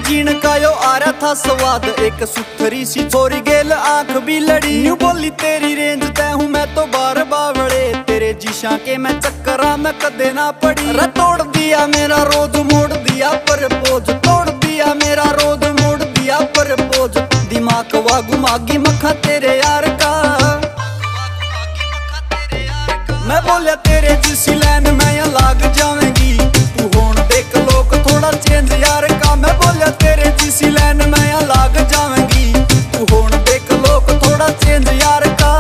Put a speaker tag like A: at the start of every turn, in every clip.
A: जीण का यो आ रहा था स्वाद। एक सुथरी सी छोरी गेल आंख भी लड़ी, यूं बोली तेरी रेंज तय हूँ मैं तो बार बावड़े। तेरे जिशा के मैं चक्करा में कदे ना पड़ी। रे तोड़ दिया मेरा रोज मोड़ दिया पर पोज, तोड़ दिया मेरा रोज मोड़ दिया पर पोज। दिमाग वा घुमागी मखा तेरे यार का, मैं बोलिया तेरे जिसी लाइन में या लाग जावेंगी। तू होन देख लोग थोड़ा चेंज यार का, मैं बोलिया तेरे जिसी लाइन में या लाग जावेंगी। तू होन देख लोग थोड़ा चेंज यार का।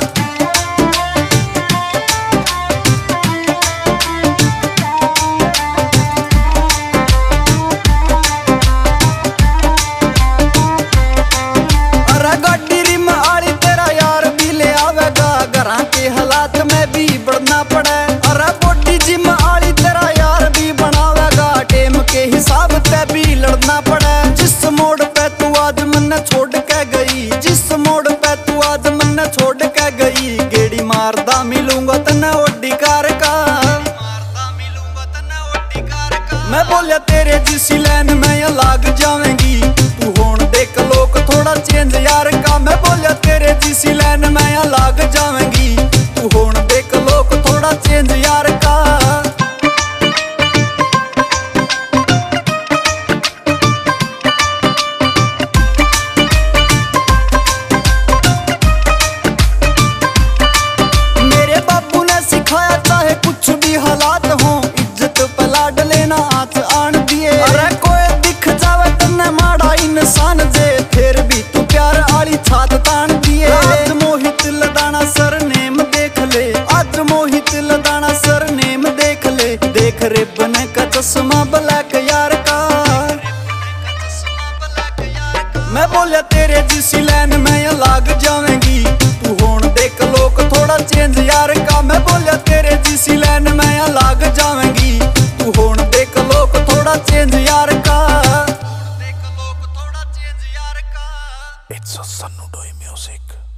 A: अरे गाड़ी रिम आड़ी तेरा यार भी ले आवेगा, घरां के हालात में भी बढ़ना पड़े। अरे बॉडी जिम आड़ी तेरा यार भी बनावेगा, टेम के हिसाब पे भी लड़ना पड़े। जिस मोड़ पे तू आज मन्ने छोड़ के गई, जिस मोड़ पे तू आज मन्ने छोड़ के गई, गेड़ी मारदा मिलूंगा तन्ने ओडी कार का। मैं बोलिया तेरे जिसी लाइन में या लाग जावेंगी। तू होन देख लोग थोड़ा चेंज यार का, मैं बोलिया तेरे जिसी लाइन में या लाग जावेंगी। तू होन देख लोग थोड़ा चेंज यार का। मेरे बापू ने सिखाया चाहे कुछ भी हालात हो, इज्जत पे लाड लेना हाथ आन दिए। अरे कोई दिख जावे तन्ने माड़ा इंसान जे, फिर भी तू प्यार आली छात तान दिए। आज मोहित लदाना सरनेम देख ले, आज मोहित लदाना सरनेम देख ले। देख रे बने का चश्मा ब्लैक यार का, मैं बोलिया तेरे जिसी लाइन में या लाग जावेंगी। तू होन देख लोग थोड़ा चेंज यार का, मैं बोलिया तेरे जिसी लाइन में या लाग जावेंगी। तू होन देख लोग थोड़ा चेंज यार का। It's a Sannu Doi music.